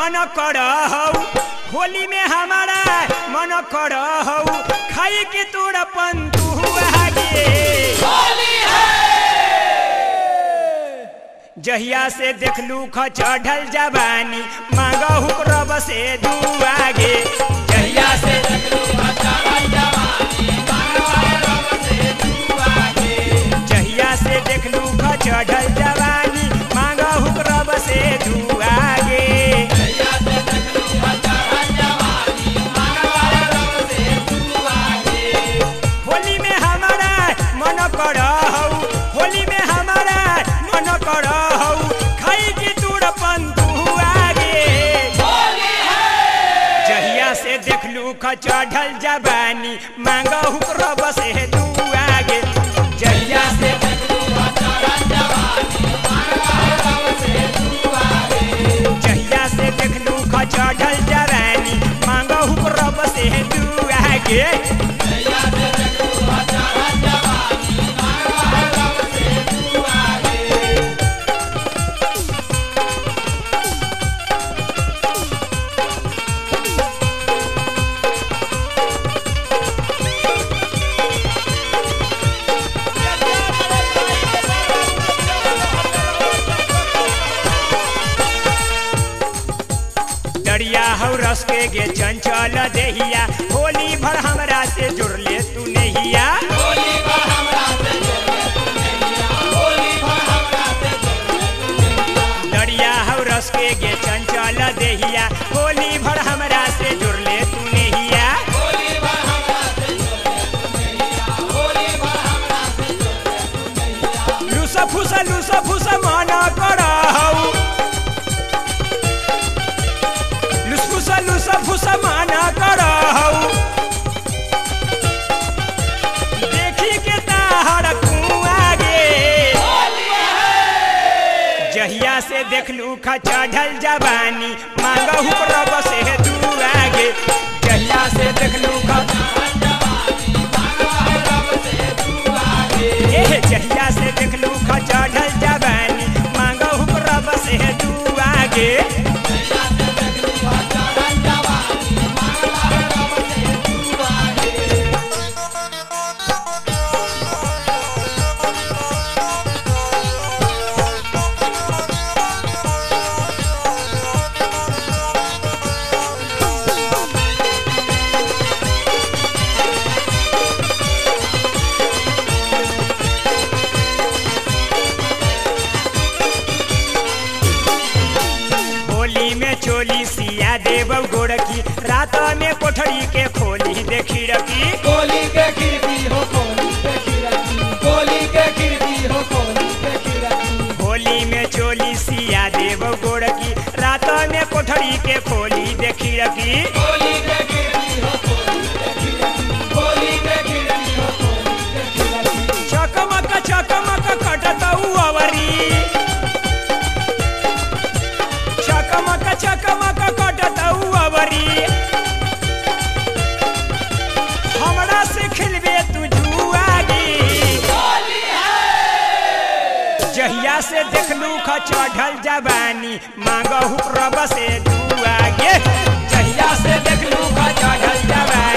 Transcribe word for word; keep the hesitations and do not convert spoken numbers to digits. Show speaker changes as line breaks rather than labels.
मन कर होली में हमारा मन कर खाई के तोड़ा पंतु आगे जहिया से देखलू ख चढ़ल जवानी मांगहु रब से दुआगे जहिया से देखलू ख चढ़ल जवानी मांगहु रब से दुआगे जहिया से देखलू ख चढ़ल जवानी मांगहु रब से दुआगे जहिया से देखलू ख चढ़ल जवानी मांगहु रब से दुआगे होली में हमारा मन कर होली में हमारा मन कर खाई की तोड़ पंतु आगे जहिया से देखलू ख चढ़ल जवानी मांगहु रब से दुआगे जहिया से देखलू ख चढ़ल जवानी मांगहु रब से दुआगे जहिया से देखलू ख चढ़ल जवानी मांगहु रब से दुआगे जहिया से देखलू ख चढ़ल जवानी मांगहु रब से दुआगे दरिया हौ रस के गे चंचल देहिया होली भर हमरा से जुड़ ले तू नहिया होली भर हमरा से जुड़ ले तू नहिया होली भर हमरा से जुड़ ले तू नहिया दरिया हौ रस के गे चंचल देहिया होली भर हमरा से जुड़ ले तू नहिया होली भर हमरा से जुड़ ले तू नहिया होली भर हमरा से जुड़ ले तू नहिया लुसा फुसा लुसा फुसा माना करहु लुसा लुसा फुसा माना करहु देखी के ताहर कुआगे जहिया से देखलू ख चढ़ल जवानी मांगहु रब से दुआगे जहिया से देखलू ख चढ़ल जवानी मांगहु रब से दुआगे ए जहिया से देखलू ख चढ़ल जवानी मांगहु रब से दुआगे चोली सिया देव गोरखी रात में कोठरी के खोली देखी रखी
कोली के खिड़की हो कोली के खिड़की कोली के खिड़की हो कोली के खिड़की
होली में चोली सिया देव गोरखी रात में कोठरी के खोली देखी रखी
कोली के खिड़की हो कोली के खिड़की कोली के खिड़की हो कोली के खिड़की
चकमक चकमक कटतऊ अवरी चकमक चकमक कटतऊ अवरी हमरा से खिलबे तू जुआगी जहिया से देखलू ख चढ़ल जवानी मांगहु रब से दुआगे जहिया से देखलू ख चढ़ल जवानी